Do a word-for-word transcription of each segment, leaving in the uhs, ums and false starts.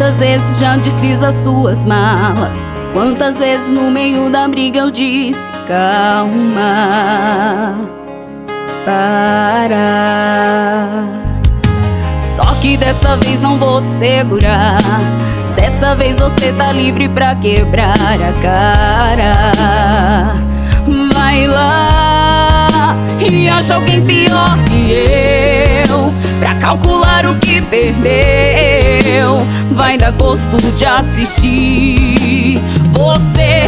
Quantas vezes já desfiz as suas malas? Quantas vezes no meio da briga eu disse: calma, para. Só que dessa vez não vou te segurar. Dessa vez você tá livre pra quebrar a cara. Vai lá e acha alguém pior que eu pra calcular o que perdeu. Vai dar gosto de assistir você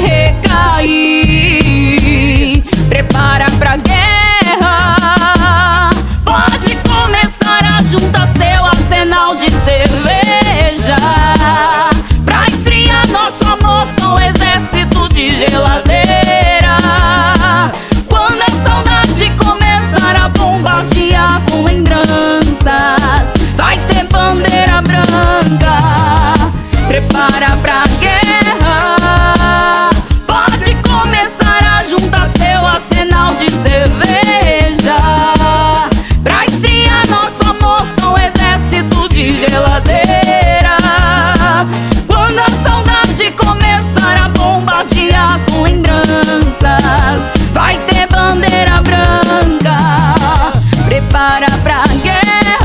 recair. Prepara pra guerra. Pode começar a juntar seu arsenal de cerveja pra esfriar nosso amor. Sou um exército de geladeira. Quando a saudade começar a bombardear com lembranças, vai ter bandeira branca. Prepara pra guerra. Pode começar a juntar seu arsenal de cerveja pra esfriar nosso amor. Sou um exército de geladeira. Quando a saudade começar a bombardear com lembranças, vai ter bandeira branca. Prepara pra guerra.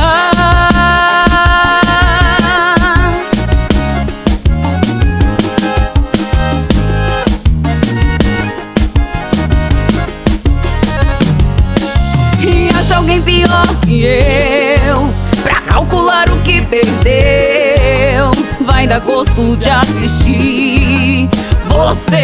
E acha alguém pior que eu pra calcular o que perdeu. Vai dar gosto de assistir você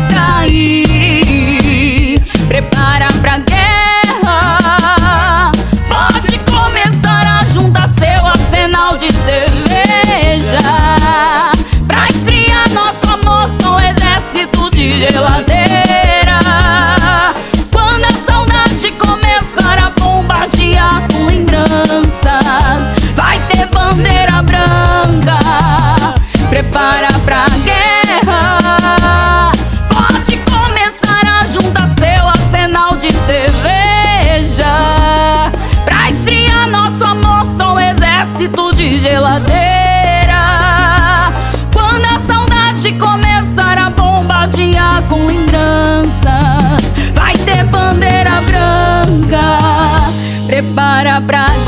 recair. Prepara pra guerra. Pode começar a juntar seu arsenal de cerveja pra esfriar nosso amor. Sou um exército de geladeira. Quando a saudade começar a bombardear com lembranças, vai ter bandeira branca. Prepara pra guerra. Pode começar a juntar seu arsenal de cerveja pra esfriar nosso amor. Sou um exército de geladeira. Quando a saudade começar a bombardear com lembranças, vai ter bandeira branca. Prepara pra